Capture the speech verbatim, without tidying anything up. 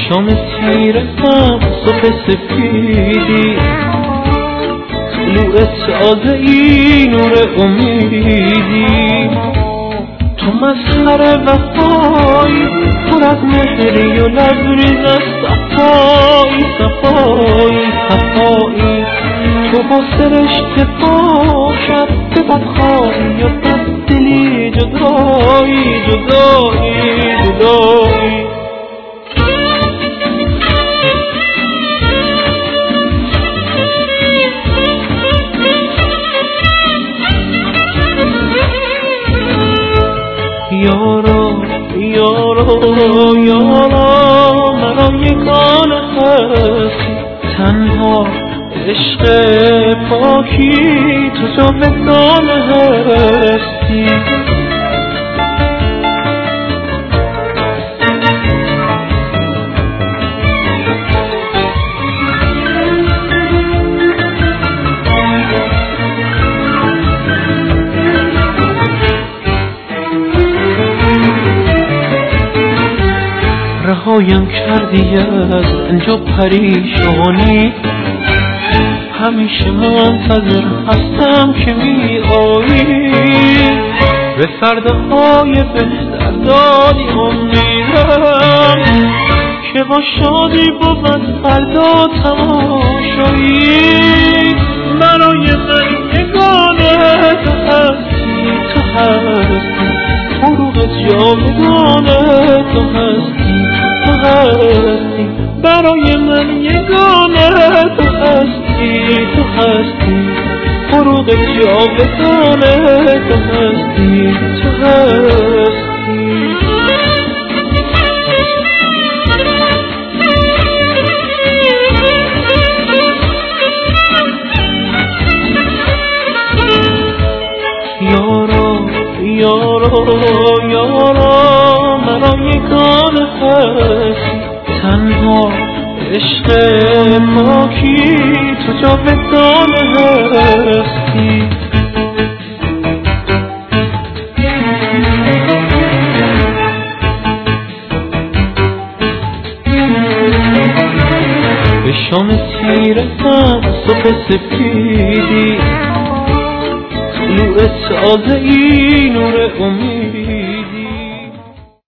شام تیره هم صبح سفیدی، طلوع تازه ای نور امیدی. تو مسخره وفایی، پر از مهری و لبریز از صفایی صفایی صفایی. تو با سرشت پاشد به بدخواهی و بددلی، جدایی جدایی جدایی. یارا یارا یارا مرا یگانه هستی، تنها عشق پاکی تو جاودانه هستی. رهایم کردی از اینجا پریشانی، همیشه منتظر هستم که می آیی. به فرداهای بهتر دادی امیدم که با شادی بود فردا تماشایی. برای من یگانه تو هستی، تو هستی فروغ جاودانه، تو هستی تو هستی برای من یگانه، تو هستی تو هستی فروغ جاودانه، تو هستی تو هستی. یارا یارا یارا مرا یگانه هستی، تنها عشق پاکی تو جاودانه هستی. به شام تیره هم صبح سفیدی، طلوع تازه ای نور امید.